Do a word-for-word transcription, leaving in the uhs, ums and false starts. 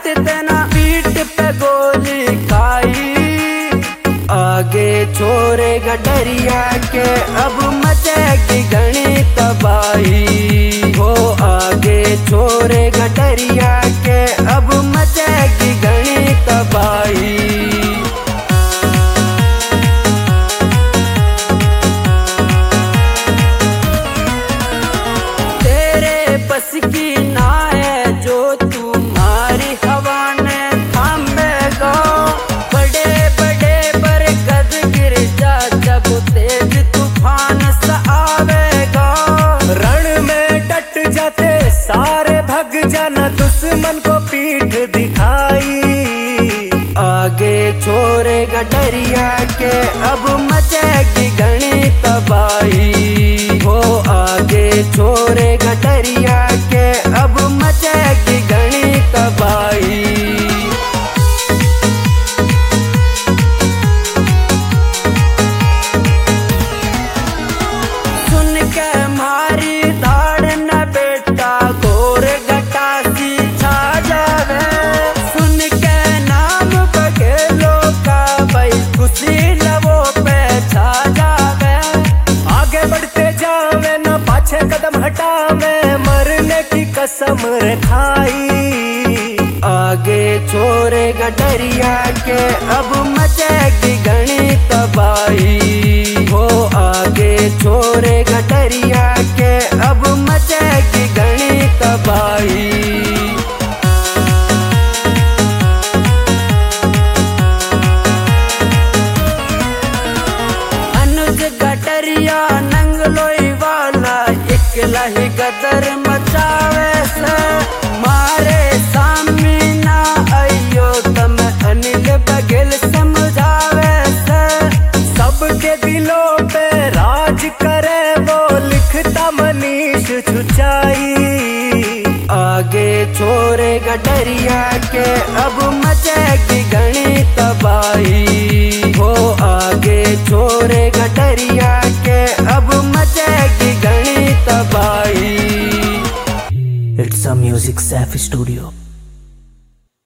तेना पीठ पे गोली खाई। आगे छोरे गडरिया के अब मचेगी घनी तबाही हो। आगे छोरे गडरिया के अब मचेगी घनी तबाही। बस की ना है जो तुम्हारी हवा ने थामेगा। बड़े बड़े बरगद गिर जा जब तेज तूफान सा आवेगा। रण में डट जाते सारे भग जाना दुश्मन को पीठ दिखाई। आगे छोरे गडरिया के अब मचेगी घनी तबाही हो। आगे छोरे गडरिया के अब मचेगी घनी तबाही। सुन के मारी धाड़ न बेटा घोर गटासी छा जावे। सुन के नाम बघेलो का भाई खुशी लवो पे छा जावे। आगे बढ़ते जावे न पाछे कदम हटावे मरने की कसम खाई। आगे छोरे गडरिया के अब मचेगी घनी तबाही हो। आगे छोरे गडरिया के अब मचेगी घनी तबाही। अनुज गडरिया नंगलोई वाला इकला ही गदर मचावे से। मारे सामी ना आइयो तम अनिल बघेल समझावे से। सबके दिलों पे राज करे वो लिखता मनीष छुचाई। आगे छोरे गडरिया के अब मचेगी घनी तबाही हो। आगे छोरे गडरिया के अब मचेगी घनी तबाही। It's a Music Safi Studio.